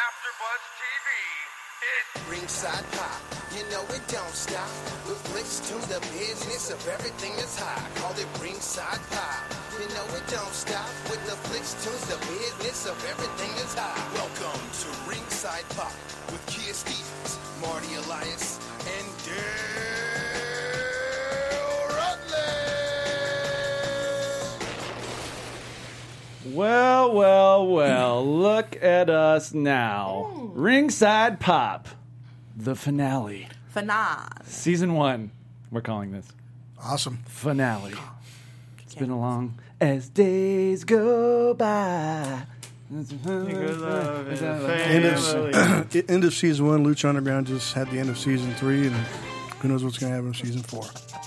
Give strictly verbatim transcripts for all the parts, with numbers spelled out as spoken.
AfterBuzz T V. It's Ringside Pop, you know it don't stop. With flicks to the business of everything that's high. Call it Ringside Pop, you know it don't stop. With the flicks to the business of everything that's high. Welcome to Ringside Pop with Kia Stevens, Marty Elias, and Dale Rutledge. Well, well, well, look at us now. Mm. Ringside Pop, the finale. Finale. Season one, we're calling this. Awesome. Finale. It's been a long as days go by. End of, end of season one, Lucha Underground just had the end of season three, and who knows what's going to happen in season four.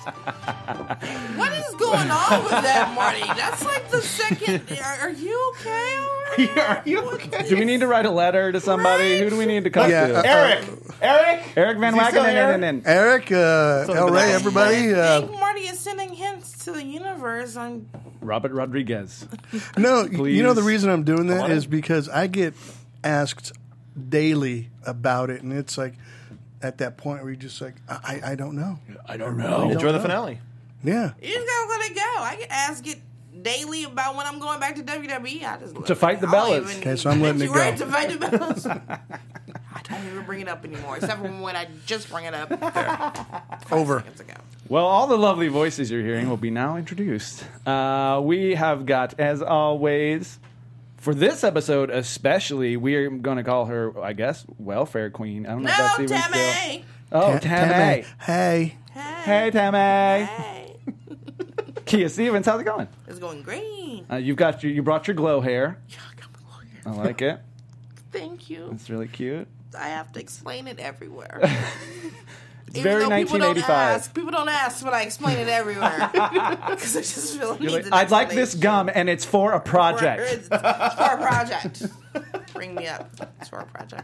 What is going on with that, Marty? That's like the second. Are, are you okay? Already? Are you okay? Do we need to write a letter to somebody? Right. Who do we need to come Yeah, to? uh, Eric! Eric! Eric Van Is he still here? Wagenen. Eric, uh, El Rey, everybody. I Uh, think Marty is sending hints to the universe. I'm. Robert Rodriguez. no, Please. you know the reason I'm doing that want is it. because I get asked daily about it, and it's like at that point where you're just like, I, I, I don't know. I don't know. Enjoy the finale. Yeah. You just gotta let it go. I get asked it daily about when I'm going back to W W E. I just let To it fight go. the I don't Bellas. even- Okay, so I'm letting it You're go. Right, to fight the Bellas. I don't even bring it up anymore, except for when I just bring it up Over. seconds ago. Well, all the lovely voices you're hearing will be now introduced. Uh, we have got, as always, for this episode especially, we're going to call her, I guess, Welfare Queen. I don't know if that's No, even still. Tammy. Oh, Ta- Tammy. Hey. Hey. Hey, Tammy. Hey. Kia Stevens, how's it going? It's going great. Uh, you've got your, you brought your glow hair. Yeah, I got my lawyer. I like it. Thank you. It's really cute. I have to explain it everywhere. It's Even very though people don't nineteen eighty-five. ask, people don't ask, but I explain it everywhere because I just feel it You're needs like, an I'd like this explanation. gum, and it's for a project. It's, it's for a project. Bring me up. It's for a project.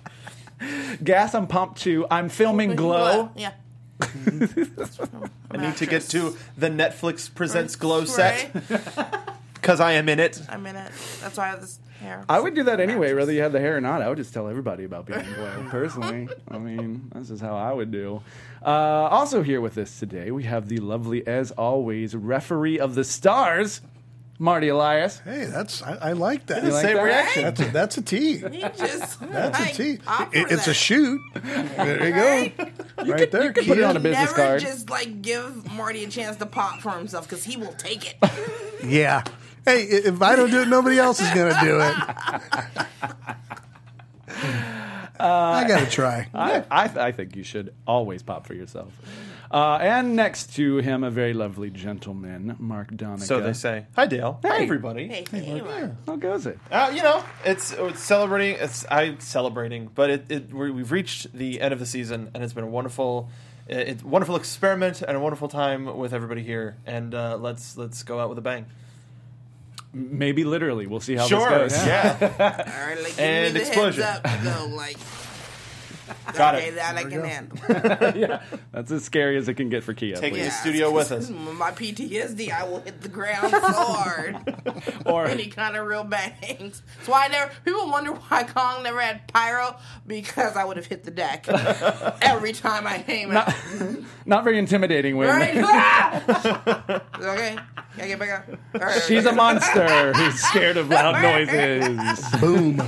Gas, I'm pumped too. I'm filming Glow. Yeah. I need to get to the Netflix Presents Glow set because I am in it. I'm in it. That's why I have this hair. I would do that anyway, whether you have the hair or not. I would just tell everybody about being Glow, personally. I mean, this is how I would do. Uh, also here with us today, we have the lovely, as always, referee of the stars, Marty Elias. Hey, that's I, I like that. You like Same that? reaction. That's a, that's a T. He just That's like, a T. offer It, it's a that. shoot. There you go. Right there. could put it Kia. on a business Never card. just like give Marty a chance to pop for himself because he will take it. Yeah. Hey, i- if I don't do it, nobody else is going to do it. I got to try. I, I, th- I think you should always pop for yourself. Uh, and next to him, a very lovely gentleman, Mark Donica. So they say. Hi, Dale. Hi, everybody. Hey, hey, Mark. How goes it? Uh, you know, it's it's celebrating. It's I celebrating, but it, it we we've reached the end of the season, and it's been a wonderful, it's wonderful experiment and a wonderful time with everybody here. And uh, let's let's go out with a bang. Maybe literally. We'll see how Sure. this goes. Yeah. All right, like, give And me the explosion. heads up. Go like. Got okay, it. that I can handle. Yeah, that's as scary as it can get for Kia. Take please. it. studio with us. My P T S D, I will hit the ground so hard. Or Any kind of real bangs. That's why I never. People wonder why Kong never had pyro because I would have hit the deck every time I came out. not very intimidating when Right? Ah! Okay, I get back up. All right, she's a monster who's scared of loud noises. Boom.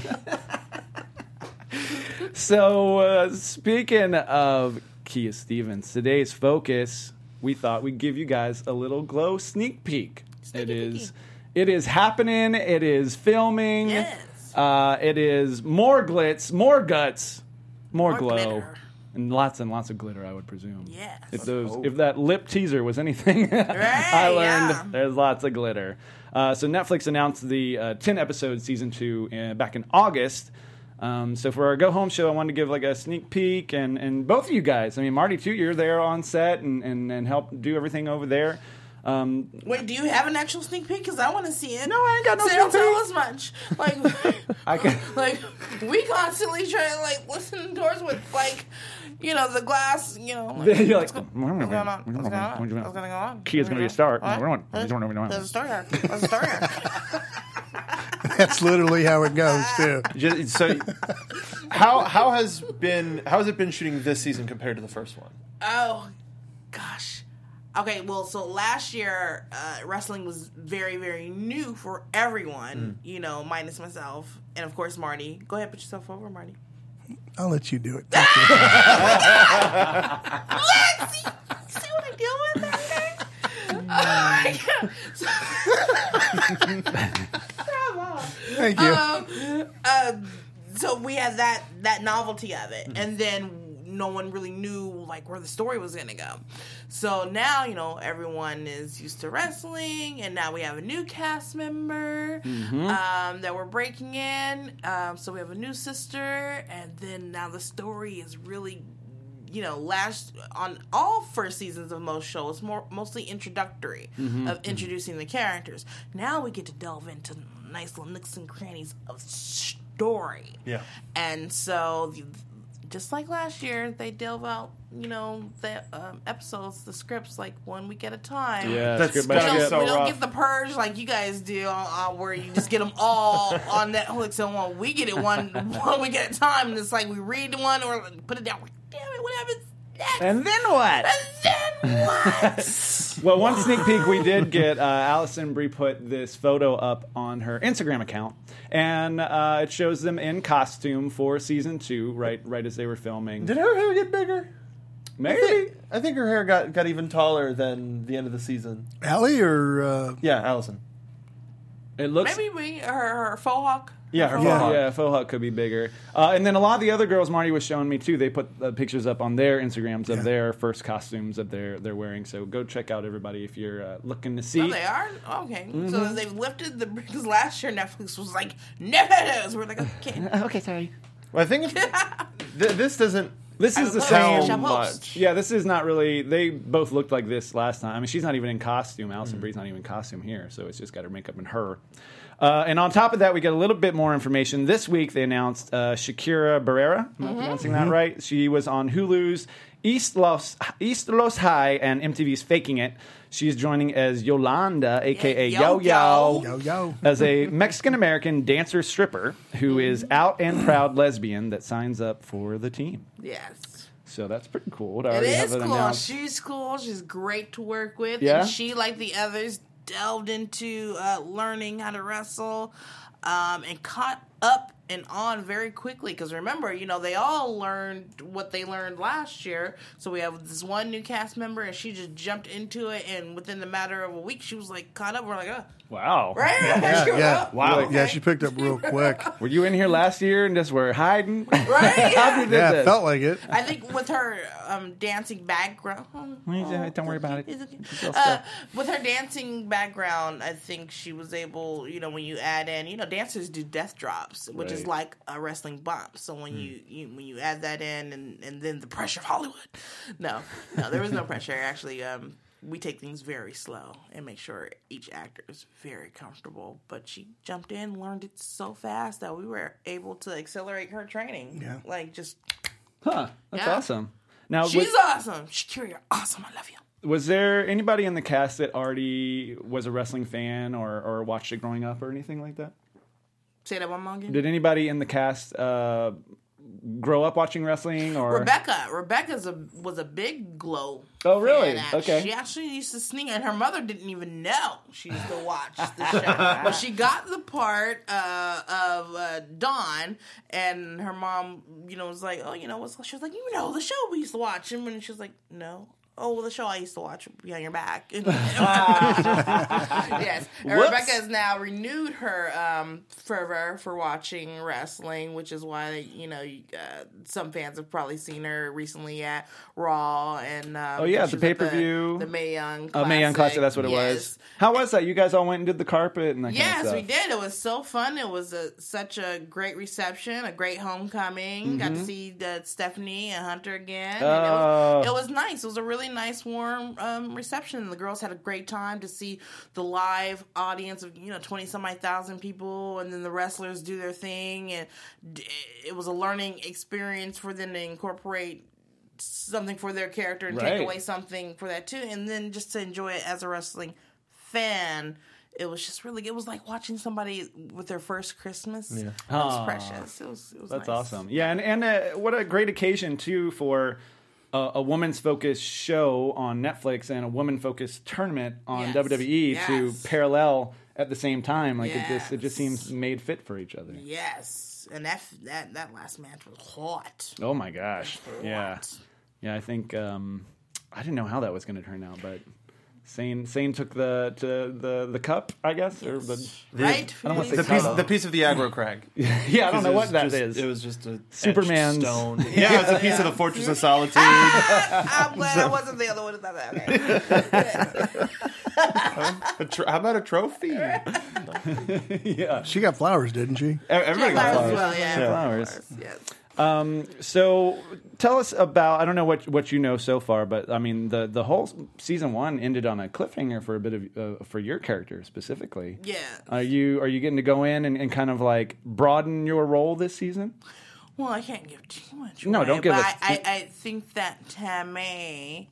So, uh, speaking of Kia Stevens, today's focus, we thought we'd give you guys a little Glow sneak peek. It is, it is happening. It is filming. Yes. Uh, it is more glitz, more guts, more, More glow, glitter. and lots and lots of glitter. I would presume. Yes. If those, if that lip teaser was anything, I learned yeah. there's lots of glitter. Uh, so Netflix announced the uh, ten episode season two uh, back in August. Um, so for our go home show, I wanted to give like a sneak peek, and, and both of you guys. I mean, Marty too. You're there on set and, and, and help do everything over there. Um, Wait, do you have an actual sneak peek? Because I want to see it. No, I ain't got no so don't sneak tell peek. us much. Like, I can. like we constantly try to like listen doors with like, you know, the glass. You know, like, You're like, what's, go- what's going on? What's going on? What's going to go on? Kia's gonna be a star. What? We're on. There's a story arc. There's a story arc. That's literally how it goes too. Just, so, how how has been how has it been shooting this season compared to the first one? Oh, gosh. Okay, well, so last year, uh, wrestling was very, very new for everyone, Mm. you know, minus myself. And, of course, Marty. Go ahead, put yourself over, Marty. I'll let you do it. Thank you. Look, see, see what I deal with every day? Come on. Thank you. Um, uh, so we had that that novelty of it, and then no one really knew like where the story was gonna go. So now you know everyone is used to wrestling, and now we have a new cast member um, that we're breaking in. Um, so we have a new sister, and then now the story is really. You know, last on all first seasons of most shows, more mostly introductory of introducing the characters. Now we get to delve into nice little nooks and crannies of story. Yeah. And so, just like last year, they delve out, you know, the um, episodes, the scripts, like one week at a time. Yeah, That's script by We gotta don't, be script. so we don't rough. get the purge like you guys do, uh, where you just get them all on Netflix in one. We get it one one week at a time, and it's like we read one or put it down. Damn it, what happens next? And then what? And then what? Well, one sneak peek we did get, uh, Allison Brie put this photo up on her Instagram account, and uh, it shows them in costume for season two, right right as they were filming. Did her hair get bigger? I Maybe. think, I think her hair got, got even taller than the end of the season. Allie or uh, Yeah, Allison. It looks... Maybe we, her, her faux hawk. Yeah, her Yeah. faux hawk. Yeah, faux hawk could be bigger. Uh, and then a lot of the other girls Marty was showing me, too, they put uh, pictures up on their Instagrams of Yeah. their first costumes that they're they're wearing. So go check out, everybody, if you're uh, looking to see. Oh, they are? Okay. So they've lifted the... Because last year Netflix was like, never! We're like, okay. Okay, sorry. Well, I think if, th- this doesn't This is the Shampoo. same... sound Shampoo. much. Yeah, this is not really... They both looked like this last time. I mean, she's not even in costume. Allison Brie's not even in costume here, so it's just got her makeup and her. Uh, and on top of that, we get a little bit more information. This week, they announced uh, Shakira Barrera. Am I pronouncing that right? She was on Hulu's East Los, East Los High and M T V's Faking It. She's joining as Yolanda, a k a. Yeah, Yo Yo-Yo. Yo, Yo Yo? as a Mexican-American dancer stripper who is out and proud lesbian that signs up for the team. Yes. So that's pretty cool. To It already have is it cool. announced. She's cool. She's great to work with. Yeah? And she, like the others, delved into uh, learning how to wrestle um, and caught up and on very quickly. Because remember, you know, they all learned what they learned last year. So we have this one new cast member, and she just jumped into it. And within the matter of a week, she was like caught up. We're like, oh, Wow. right? Yeah, She was yeah. up. Wow. Okay. Yeah, she picked up real quick. Were you in here last year and just were hiding? Right? How you did Yeah, this? it felt like it. I think with her um, dancing background, oh, Well, don't worry about it. it's okay. It's all Uh, stuff. with her dancing background, I think she was able. You know, when you add in, you know, dancers do death drops, which is Right. like a wrestling bump. So when you, you when you add that in, and, and then the pressure of Hollywood, no, no, there was no pressure. Actually, um, we take things very slow and make sure each actor is very comfortable. But she jumped in, learned it so fast that we were able to accelerate her training. Yeah. Like just. Huh. That's Yeah. awesome. Now, She's was, awesome. Shakira, you're awesome. I love you. was there anybody in the cast that already was a wrestling fan or, or watched it growing up or anything like that? Say that one more again. Did anybody in the cast uh, grow up watching wrestling? Or Rebecca. Rebecca's a was a big glow. Oh, really? fan. Okay. She actually used to sneak, and her mother didn't even know she used to watch the show. But she got the part uh, of uh, Dawn, and her mom, you know, was like, "Oh, you know what's?" She was like, "You know, the show we used to watch," and when she was like, "No." Oh, well, the show I used to watch Behind Your Back. Yes. And Whoops. Rebecca has now renewed her um, fervor for watching wrestling, which is why, you know, you, uh, some fans have probably seen her recently at Raw. and um, Oh, yeah, she the was at pay-per-view. The, the Mae Young Oh, Classic. Mae Young Classic, that's what it Yes. was. How was that? You guys all went and did the carpet and that Yes, kind of stuff. we did. It was so fun. It was a, such a great reception, a great homecoming. Got to see uh, Stephanie and Hunter again. And Oh. it, was, it was nice. It was a really nice, warm um, reception. The girls had a great time to see the live audience of, you know, twenty some odd thousand people, and then the wrestlers do their thing. And d- it was a learning experience for them to incorporate something for their character and Right. take away something for that too. And then just to enjoy it as a wrestling fan it was just really. It was like watching somebody with their first Christmas. Yeah. It was Aw. precious. It was. It was That's nice. awesome. Yeah, and and uh, what a great occasion too for a, a woman's focused show on Netflix and a woman focused tournament on Yes. W W E to Yes. parallel at the same time. Like it just it just Yes. seems made fit for each other. Yes, and that that that last match was hot. Oh my gosh. Yeah. Hot. Yeah, I think um, I didn't know how that was going to turn out, but Sane Sane took the to the the cup, I guess, or the Right? I don't want to The say piece, title. the piece of the aggro crag. yeah, I don't know It what was that just, is. It was just a Superman's- etched stone. Yeah, it's a piece of the Fortress of Solitude. I'm glad I wasn't the other one. That okay. A tr- how about a trophy? yeah. She got flowers, didn't she? Everybody got Flowers flowers. as well, yeah. Flowers. Flowers, yes. Um, so tell us about, I don't know what what you know so far, but I mean, the, the whole season one ended on a cliffhanger for a bit of, uh, for your character specifically. Yeah. Are you, are you getting to go in and, and kind of like broaden your role this season? Well, I can't give too much. No, away, don't give but us- I, I, I think that Tamay,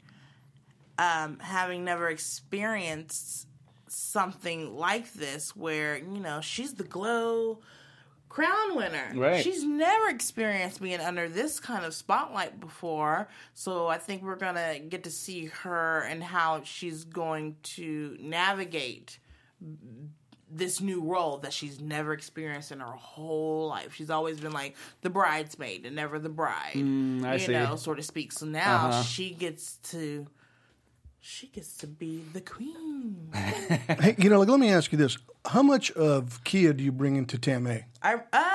um, having never experienced something like this, where you know she's the Glow crown winner, Right. She's never experienced being under this kind of spotlight before, so I think we're gonna get to see her and how she's going to navigate this new role that she's never experienced in her whole life. She's always been like the bridesmaid and never the bride, Mm, I you see. know, so to speak. So now Uh-huh. she gets to, she gets to be the queen. Hey, you know, like, let me ask you this: how much of Kia do you bring into Tamay? I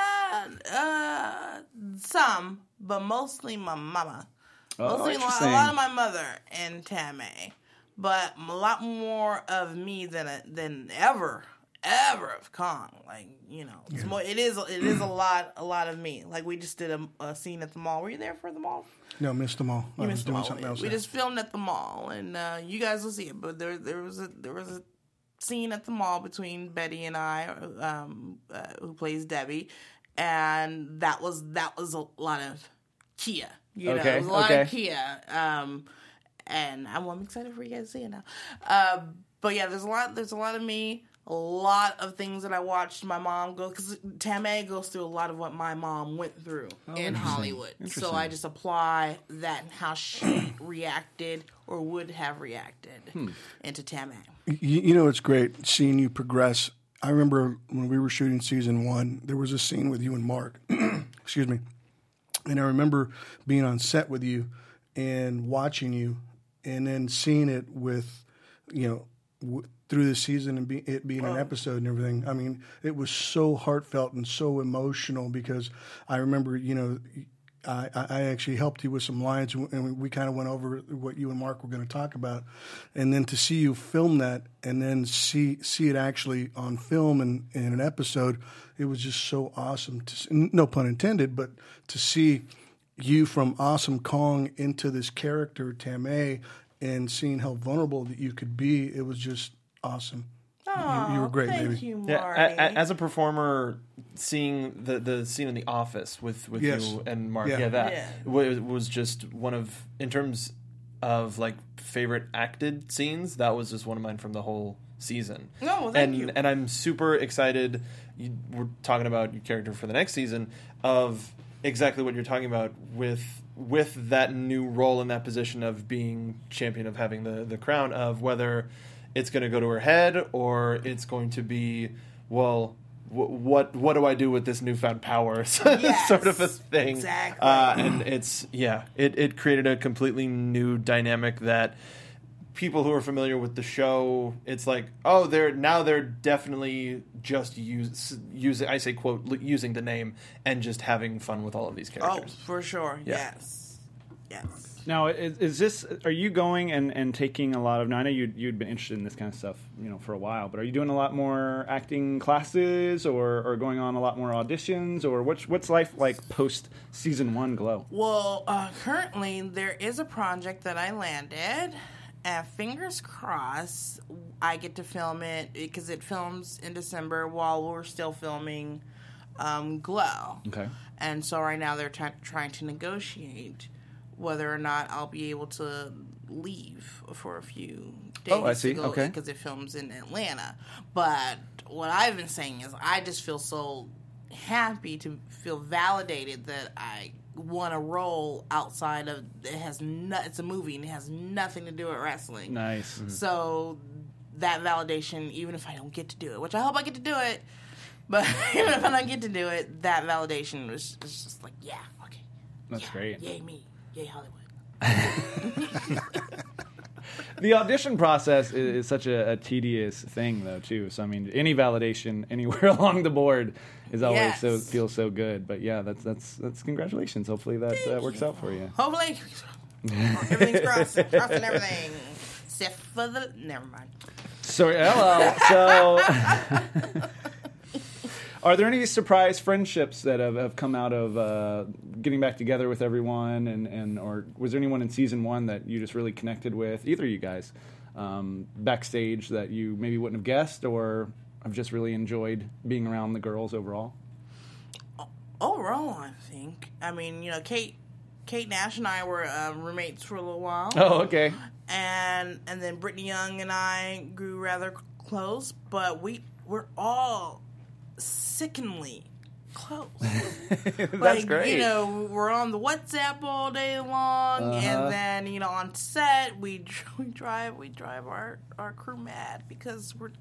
uh uh some, but mostly my mama. Oh, Mostly a lot, a interesting. lot of my mother and Tamay, but a lot more of me than than ever. Ever of Kong, like you know, it's more. It is. It is a lot. A lot of me. Like we just did a, a scene at the mall. Were you there for the mall? No, missed them all. I You was missed the doing mall. something else. We there. just filmed at the mall, and uh, you guys will see it. But there, there was a there was a scene at the mall between Betty and I, um, uh, who plays Debbie, and that was that was a lot of Kia. You know, Okay, it was a lot okay. of Kia. Um, and I'm, I'm excited for you guys to see it now. Uh, but yeah, there's a lot. There's a lot of me. A lot of things that I watched my mom go, because Tamay goes through a lot of what my mom went through in Hollywood. So I just apply that and how she reacted or would have reacted into Tamay. You, you know, it's great seeing you progress. I remember when we were shooting season one, there was a scene with you and Mark. Excuse me. And I remember being on set with you and watching you, and then seeing it with, you know, w- through the season and be, it being an episode and everything. I mean, it was so heartfelt and so emotional because I remember, you know, I, I actually helped you with some lines, and we, we kind of went over what you and Mark were going to talk about, and then to see you film that and then see see it actually on film and in an episode, it was just so awesome. To see, no pun intended, but to see you from Awesome Kong into this character Tamay and seeing how vulnerable that you could be, it was just awesome. you, you were great, Thank baby. you, Marty. Yeah, a- a- as a performer, seeing the, the scene in The Office with, with Yes. you and Mark, Yeah. yeah, that Yeah. wa- was just one of, in terms of like favorite acted scenes, that was just one of mine from the whole season. Oh, well, thank and you. and I'm super excited. You, we're talking about your character for the next season of exactly what you're talking about with with that new role in that position of being champion, of having the the crown, of whether it's going to go to her head or it's going to be, well, w- what what do I do with this newfound power? Yes, sort of a thing. exactly. Uh, and it's yeah, it it created a completely new dynamic that people who are familiar with the show, it's like, oh, they're now they're definitely just use using I say quote l- using the name and just having fun with all of these Oh, characters. for sure. Yeah. Yes. Yes. Now, is, is this? Are you going and, and taking a lot of? Now, I know you you'd been interested in this kind of stuff, you know, for a while. But are you doing a lot more acting classes, or, or going on a lot more auditions, or what's what's life like post season one Glow? Well, uh, currently there is a project that I landed, and fingers crossed I get to film it because it films in December while we're still filming um, Glow. Okay. And so right now they're try- trying to negotiate whether or not I'll be able to leave for a few days. Oh, I see. To go, Okay. Because it films in Atlanta. But what I've been saying is I just feel so happy to feel validated that I won a role outside of it has no, it's a movie and it has nothing to do with wrestling. Nice. So that validation, even if I don't get to do it, which I hope I get to do it, but even if I don't get to do it, that validation was, was just like, yeah, okay. That's yeah, great. Yay me. Yay Hollywood. The audition process is, is such a, a tedious thing, though, too. So, I mean, any validation anywhere along the board is always Yes. so feels so good. But yeah, that's that's that's congratulations. Hopefully that uh, works out for you. Hopefully. Everything's crossing, crossing everything. Except for the, never mind. So, hello. So, are there any surprise friendships that have, have come out of uh, getting back together with everyone, and, and or was there anyone in season one that you just really connected with, either of you guys, um, backstage that you maybe wouldn't have guessed, or have just really enjoyed being around the girls overall? Overall, I think. I mean, you know, Kate, Kate Nash and I were uh, roommates for a little while. Oh, okay. and and then Brittany Young and I grew rather close, but we we're all sickeningly close. That's like, great. You know, we're on the WhatsApp all day long, Uh-huh. and then you know on set we dr- we drive we drive our our crew mad because we're.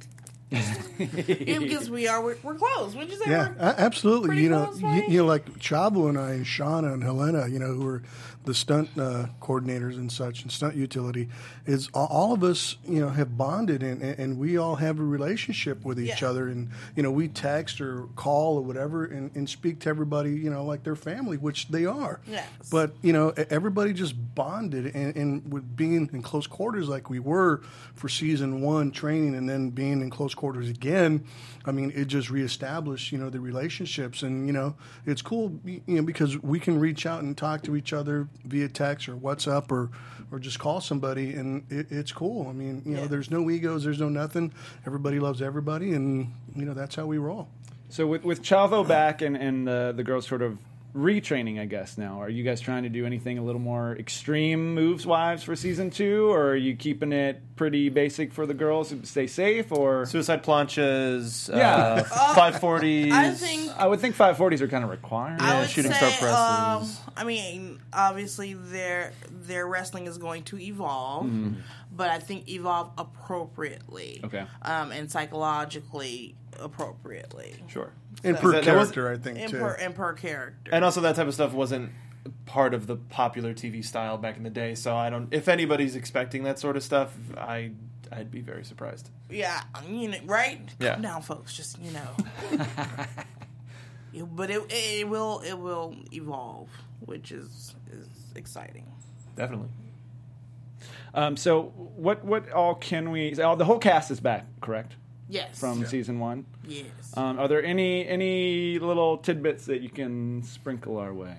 yeah, because we are we're, we're close. Would you say Yeah, we're a- absolutely. pretty You know, close, you, right? you know, like Chavo and I, and Shauna and Helena, you know, who are the stunt uh, coordinators and such, and stunt utility, is a- all of us, you know, have bonded, and, and we all have a relationship with each Yeah. other, and you know, we text or call or whatever, and, and speak to everybody, you know, like their family, which they are. Yes. But you know, e- everybody just bonded, and, and with being in close quarters like we were for season one training, and then being in close quarters again. I mean, it just reestablished, you know, the relationships, and you know, it's cool, you know, because we can reach out and talk to each other via text or WhatsApp or, or just call somebody, and it, it's cool. I mean, you know, Yeah. there's no egos, there's no nothing. Everybody loves everybody, and you know, that's how we roll. So with with Chavo back and and the the girls sort of retraining, I guess now, are you guys trying to do anything a little more extreme moves wise for season two, or are you keeping it pretty basic for the girls to stay safe? Or Suicide planches, Yeah. uh, five forties. I think I would think five forties are kind of required. I Yeah, would shooting say, star um, presses. I mean, obviously their their wrestling is going to evolve, but I think evolve appropriately. Okay. Um, and psychologically appropriately. Sure. And So- per That- that was- character, I think, And too. per and per character. And also that type of stuff wasn't part of the popular T V style back in the day. So I don't. If anybody's expecting that sort of stuff, I I'd be very surprised. yeah, you know, right? Yeah. Calm down, folks. Just you know. Yeah, but it it will it will evolve, which is is exciting. Definitely. Um, so what what all can we? Oh, the whole cast is back, correct? Yes. From season one. yes. Um, are there any any little tidbits that you can sprinkle our way?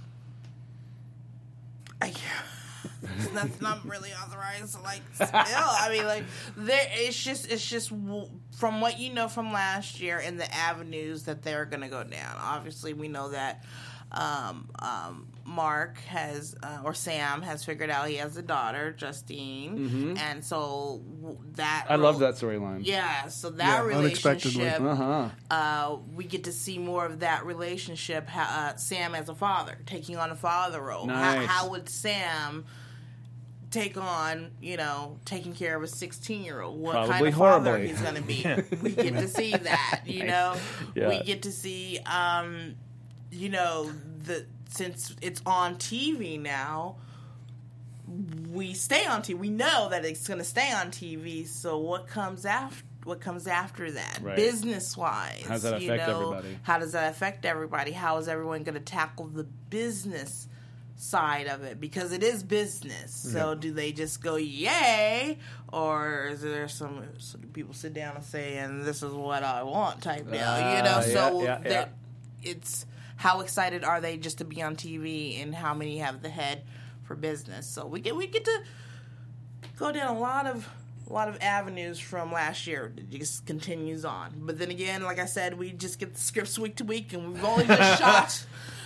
I, there's nothing I'm really authorized to like spill. I mean, like there, it's just it's just w- from what you know from last year and the avenues that they're gonna go down. Obviously, we know that um, um, Mark has uh, or Sam has figured out he has a daughter, Justine, and so w- that I rel- love that storyline. Yeah, so that Yeah, unexpectedly. relationship, Uh-huh. uh, we get to see more of that relationship. ha- Uh, Sam as a father, taking on a father role. Nice. How, how would Sam take on, you know, taking care of a sixteen-year-old? What kind Probably of father horribly. he's going to be? We get to see that, you know. Yeah. We get to see, um, you know, the since it's on T V now. We stay on T V. We know that it's going to stay on T V. So what comes after? What comes after that, Right. business wise? How does that you affect know, everybody? How does that affect everybody? How is everyone going to tackle the business side of it? Because it is business. So do they just go yay, or is there some, some people sit down and say, "And this is what I want" type deal? Ah, you know, yeah, so yeah, yeah. that it's how excited are they just to be on T V, and how many have the head for business? So we get we get to go down a lot of a lot of avenues from last year. It just continues on. But then again, like I said, we just get the scripts week to week, and we've only just shot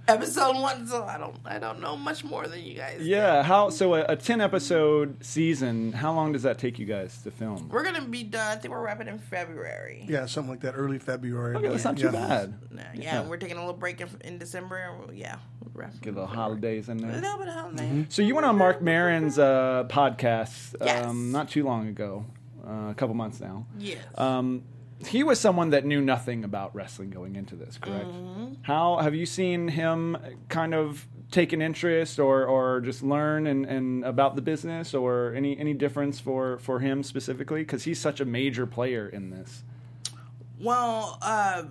episode one, so I don't I don't know much more than you guys. Yeah. How? So a, a ten episode season. How long does that take you guys to film? We're gonna be done. I think we're wrapping in February. Yeah, something like that, early February. Okay, that's not too Yeah. bad. Yeah, yeah, we're taking a little break in, in December. And we'll, yeah, we'll wrap Get a in little February. holidays in A there. little bit of holiday. Mm-hmm. So you went on Mark Maron's uh, podcast Yes. um, not too long ago, uh, a couple months now. Yes. Um, he was someone that knew nothing about wrestling going into this, correct? Mm-hmm. How have you seen him kind of take an interest or, or just learn and, and about the business, or any, any difference for, for him specifically? Because he's such a major player in this. Well, uh,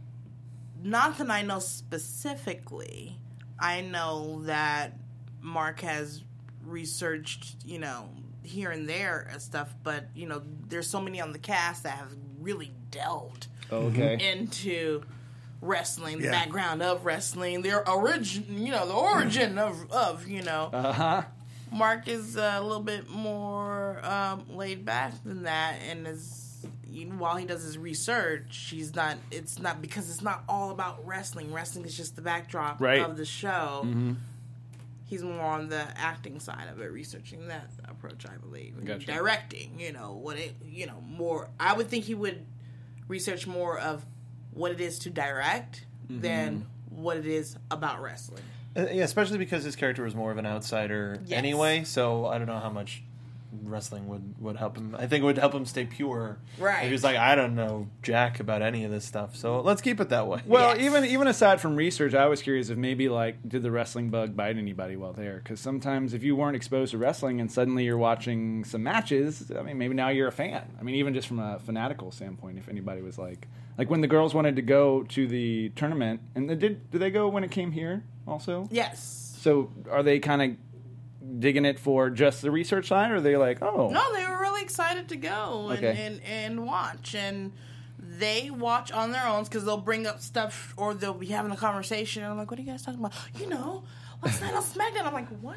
not that I know specifically. I know that Mark has researched, you know, here and there and stuff, but, you know, there's so many on the cast that have really delved Okay. into wrestling, the Yeah. background of wrestling, their origin, you know, the origin of, of you know. Uh huh. Mark is uh, a little bit more um, laid back than that, and is you know, while he does his research, he's not. It's not because it's not all about wrestling. Wrestling is just the backdrop Right. of the show. Mm-hmm. He's more on the acting side of it, researching that approach, I believe. And Gotcha. Directing, you know what it, you know more. I would think he would research more of what it is to direct Mm-hmm. than what it is about wrestling. Uh, yeah, especially because his character was more of an outsider Yes. anyway, so I don't know how much wrestling would, would help him. I think it would help him stay pure. Right. If he was like, I don't know jack about any of this stuff, so let's keep it that way. Well, Yes. even even aside from research, I was curious if maybe like did the wrestling bug bite anybody while there? Because sometimes if you weren't exposed to wrestling and suddenly you're watching some matches, I mean, maybe now you're a fan. I mean, even just from a fanatical standpoint, if anybody was like, like when the girls wanted to go to the tournament, and they did did they go when it came here also? Yes. So are they kind of digging it for just the research side, or are they like, oh, No, they were really excited to go and, Okay. and, and watch. And they watch on their own because they'll bring up stuff or they'll be having a conversation. And I'm like, what are you guys talking about? You know, last night on SmackDown. I'm like, what?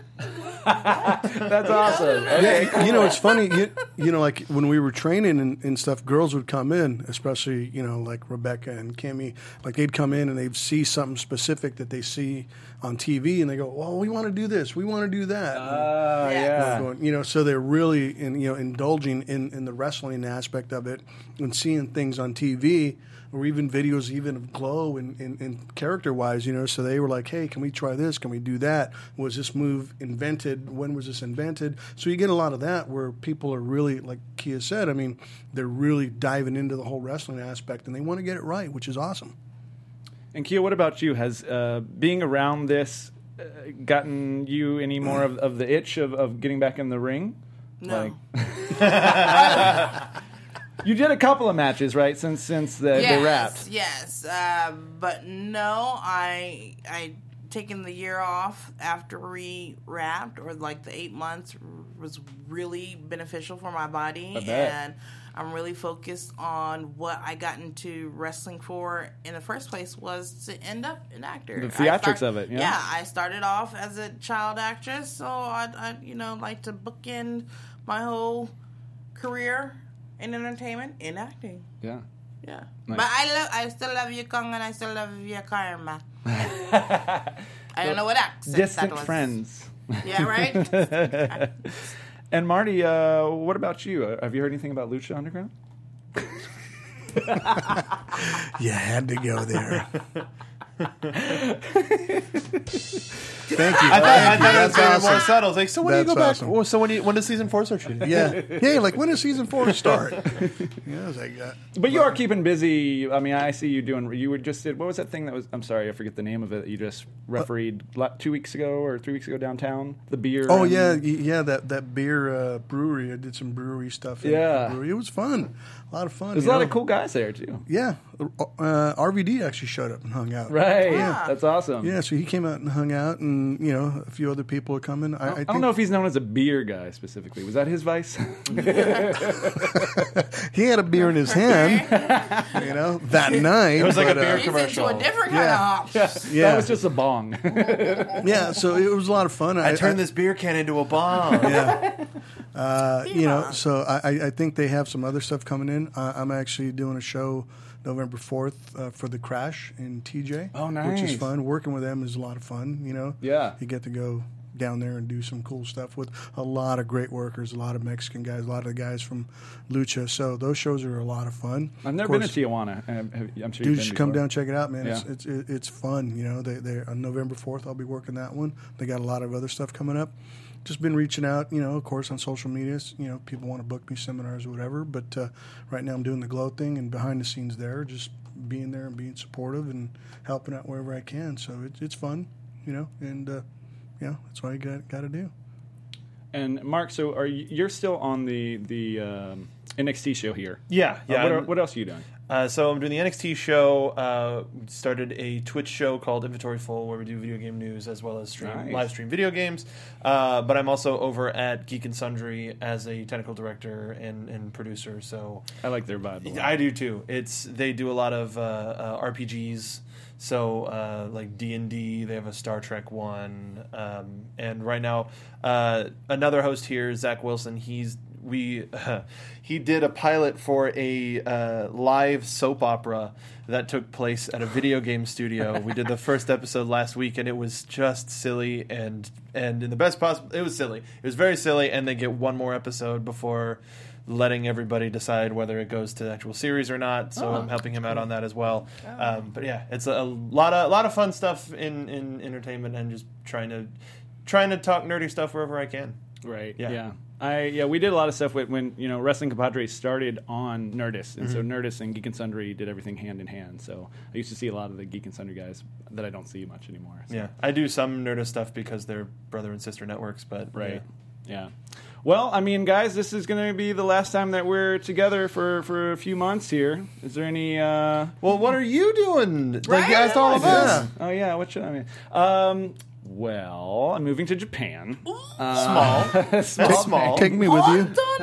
that's awesome. Okay, cool. You know, it's funny. You, you know, like when we were training and, and stuff, girls would come in, especially, you know, like Rebecca and Kimmy. Like they'd come in and they'd see something specific that they see on T V, and they go, "Well, we want to do this. We want to do that." Uh, Yeah. yeah. Going, you know, so they're really in, you know, indulging in, in the wrestling aspect of it and seeing things on T V or even videos even of Glow and, and, and character-wise, you know. So they were like, hey, can we try this? Can we do that? Was this move invented? When was this invented? So you get a lot of that where people are really, like Kia said, I mean, they're really diving into the whole wrestling aspect and they want to get it right, which is awesome. And Kia, what about you? Has uh, being around this uh, gotten you any more of, of the itch of, of getting back in the ring? No. You did a couple of matches, right? Since since the, yes, they wrapped. Yes. Uh, but no, I I taken the year off after we wrapped, or like the eight months was really beneficial for my body. I bet. And I'm really focused on what I got into wrestling for in the first place was to end up an actor. The I theatrics of it, yeah. Yeah, I started off as a child actress, so I, I you know, like to bookend my whole career in entertainment in acting. Yeah. Yeah. Nice. But I love I still love you, Kong, and I still love you, Karma. I don't know what accent Distant that was. friends. Yeah, right? And Marty, uh, what about you? Uh, have you heard anything about Lucha Underground? You had to go there. Thank you. I thought, I Thank thought you. it was That's very awesome. more subtle. It's like, so when do you That's go back? awesome. Oh, so when, do you, when does season four start shooting? Yeah. Yeah, like when does season four start? Yeah, I was like, uh, But you are keeping busy. I mean, I see you doing. You were just did. What was that thing that was? I'm sorry, I forget the name of it. You just refereed la- two weeks ago or three weeks ago downtown. The beer. oh and- yeah, y- yeah, that that beer uh, brewery. I did some brewery stuff. in Yeah. the brewery. It was fun. A lot of fun. There's a you lot know? of cool guys there too. Yeah, uh, R V D actually showed up and hung out. Right. Yeah. That's awesome. Yeah, so he came out and hung out, and you know, a few other people are coming. I, I, I think don't know if he's known as a beer guy specifically. Was that his vice? he had a beer in his hand. You know, that night. It was like a but, beer uh, He's commercial. into a different kind Yeah. of hops. Yeah, That was just a bong. yeah. So it was a lot of fun. I turned this beer can into a bomb. Yeah. Uh, you know, Yeah. so I, I I think they have some other stuff coming in. Uh, I'm actually doing a show November fourth uh, for the Crash in T J. Oh, Which is nice. fun. Working with them is a lot of fun, you know. Yeah. You get to go down there and do some cool stuff with a lot of great workers, a lot of Mexican guys, a lot of the guys from Lucha. So those shows are a lot of fun. I've never Of been course, to Tijuana. Uh, have- I'm sure you've Dude, been you should come before. down, check it out, man. Yeah. It's, it's it's fun. You know, they they on November fourth, I'll be working that one. They got a lot of other stuff coming up. Just been reaching out, you know, of course, on social media. You know, people want to book me seminars or whatever. But uh, right now, I'm doing the Glow thing and behind the scenes there, just being there and being supportive and helping out wherever I can. So it, it's fun, you know, and uh, yeah, that's what I got got to do. And Mark, so are you, you're still on the the um, N X T show here? Yeah, Uh, yeah. what, are, I'm- what else are you doing? Uh, so I'm doing the N X T show. Uh, started a Twitch show called Inventory Full, where we do video game news as well as stream Nice. live stream video games. Uh, but I'm also over at Geek and Sundry as a technical director and, and producer. So I like their vibe. a lot. I do too. It's they do a lot of uh, uh, R P Gs. So uh, like D and D, they have a Star Trek one, um, and right now uh, another host here, Zach Wilson. He's we uh, he did a pilot for a uh, live soap opera that took place at a video game studio. We did the first episode last week, and it was just silly and and in the best possible. It was silly. It was very silly, and they get one more episode before letting everybody decide whether it goes to the actual series or not. So I'm helping him out on that as well. Um, but yeah, it's a, a lot of a lot of fun stuff in, in entertainment and just trying to trying to talk nerdy stuff wherever I can. Right. Yeah. Yeah. I yeah we did a lot of stuff with, when you know Wrestling Compadres started on Nerdist, and so Mm-hmm. Nerdist and Geek and Sundry did everything hand in hand. So I used to see a lot of the Geek and Sundry guys that I don't see much anymore. So. Yeah, I do some Nerdist stuff because they're brother and sister networks, but Right. Yeah. Well, I mean, guys, this is going to be the last time that we're together for, for a few months here. Is there any? Uh... Well, what are you doing? Like Right? you asked all of Yeah. us. Oh yeah. What should I mean? Um. Well, I'm moving to Japan. Small, small, small. Take me with you.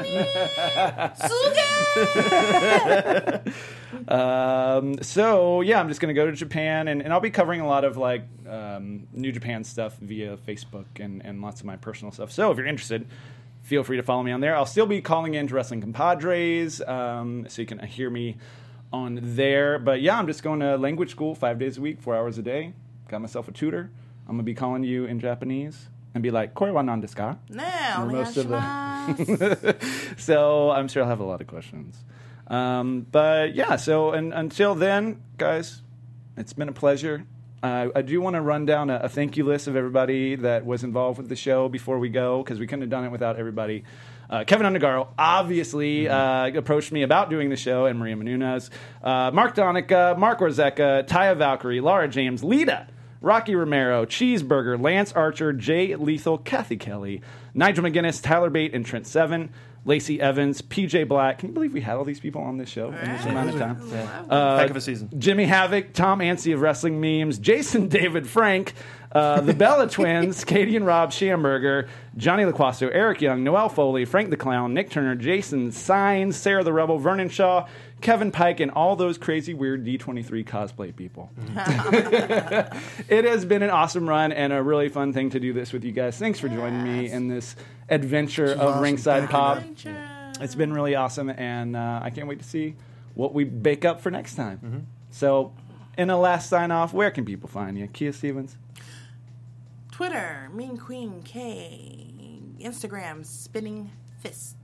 Um, so yeah, I'm just going to go to Japan, and, and I'll be covering a lot of like um, New Japan stuff via Facebook and, and lots of my personal stuff. So if you're interested, feel free to follow me on there. I'll still be calling in to Wrestling Compadres, um, so you can hear me on there. But yeah, I'm just going to language school five days a week, four hours a day. Got myself a tutor. I'm going to be calling you in Japanese and be like, "Kore wa nan desu ka?" Now, For most of the- the... So I'm sure I'll have a lot of questions. Um, but yeah, so and, until then, guys, it's been a pleasure. Uh, I do want to run down a, a thank you list of everybody that was involved with the show before we go, because we couldn't have done it without everybody. Uh, Kevin Undergaro obviously uh, approached me about doing the show, and Maria Menounos, uh, Mark Donica, Mark Orzeka, Taya Valkyrie, Laura James, Lita, Rocky Romero, Cheeseburger, Lance Archer, Jay Lethal, Kathy Kelly, Nigel McGuinness, Tyler Bate, and Trent Seven, Lacey Evans, P J Black. Can you believe we had all these people on this show in this amount of time? Uh, Heck of a season. Jimmy Havoc, Tom Anstey of Wrestling Memes, Jason David Frank, uh, the Bella Twins, Katie and Rob Schamberger, Johnny LaQuasto, Eric Young, Noel Foley, Frank the Clown, Nick Turner, Jason Signs, Sarah the Rebel, Vernon Shaw, Kevin Pike, and all those crazy, weird D twenty-three cosplay people. It has been an awesome run and a really fun thing to do this with you guys. Thanks for joining me in this adventure of awesome. Ringside Thank you, Pop. It's been really awesome, and uh, I can't wait to see what we bake up for next time. Mm-hmm. So, in a last sign off, where can people find you? Kia Stevens? Twitter, Mean Queen K. Instagram, Spinning Fist.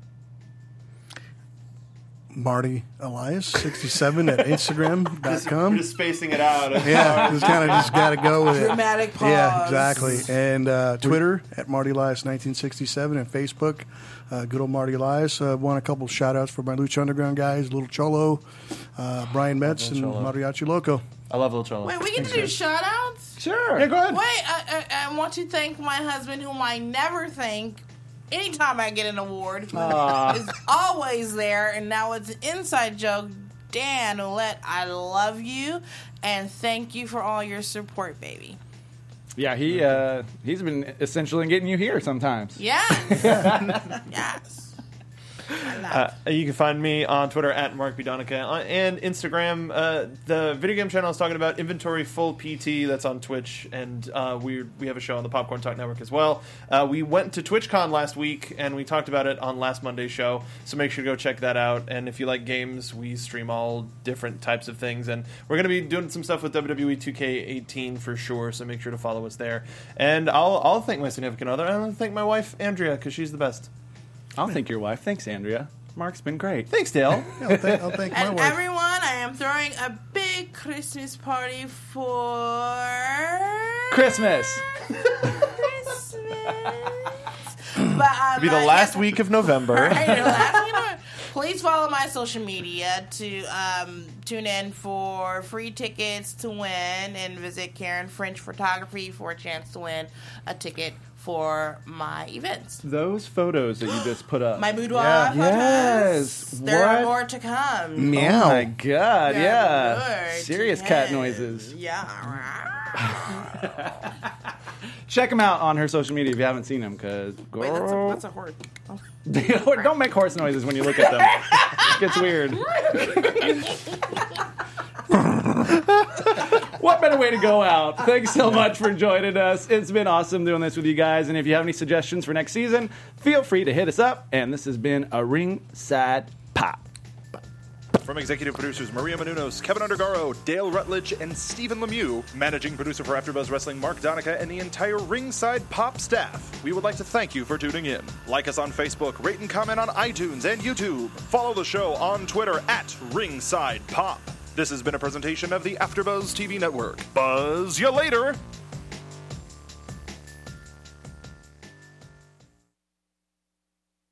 Marty Elias sixty-seven at Instagram dot We're com. just spacing it out. Yeah, just kind of just got to go with it. Dramatic pause. Yeah, exactly. And uh, Twitter at Marty Elias nineteen sixty-seven, and Facebook, uh, good old Marty Elias. Uh, want a couple of shout outs for my Lucha Underground guys, Little Cholo, uh, Brian Metz, and Cholo. Mariachi Loco. I love Little Cholo. Wait, we get to do shout outs? Sure. Yeah, go ahead. Wait, I, I, I want to thank my husband, whom I never thank anytime I get an award, who is always there, and now it's an inside joke. Dan Ouellette, I love you, and thank you for all your support, baby. Yeah, he uh, he's been essential in getting you here sometimes. Yes. Yes. Uh, you can find me on Twitter at Mark B. Donica on- and Instagram. Uh, the video game channel is talking about Inventory Full P T. That's on Twitch, and uh, we we have a show on the Popcorn Talk Network as well. Uh, we went to TwitchCon last week, and we talked about it on last Monday's show, so make sure to go check that out. And if you like games, we stream all different types of things, and we're going to be doing some stuff with W W E two K eighteen for sure, so make sure to follow us there. And I'll, I'll thank my significant other, and I'll thank my wife, Andrea, because she's the best. I'll thank your wife. Thanks, Andrea. Mark's been great. Thanks, Dale. Yeah, I'll, thank, I'll thank my And wife. everyone, I am throwing a big Christmas party for Christmas. Christmas. But um, It'll be the uh, last yes, week of November. right, the last week of November. Please follow my social media to um, tune in for free tickets to win, and visit Karen French Photography for a chance to win a ticket for my events. Those photos that you just put up. My boudoir Yeah. photos. Yes. There What? are more to come. Meow. Oh my god, There yeah. are more to Serious cat come. noises. Yeah. Check them out on her social media if you haven't seen them, because Wait, that's a, that's a horse. don't make horse noises when you look at them. It gets weird. What better way to go out? Thanks so much for joining us. It's been awesome doing this with you guys. And if you have any suggestions for next season, feel free to hit us up. And this has been a Ringside Pop. From executive producers Maria Menounos, Kevin Undergaro, Dale Rutledge, and Stephen Lemieux, managing producer for AfterBuzz Wrestling Mark Donica, and the entire Ringside Pop staff, we would like to thank you for tuning in. Like us on Facebook, rate and comment on iTunes and YouTube. Follow the show on Twitter at Ringside Pop. This has been a presentation of the AfterBuzz T V Network. Buzz you later!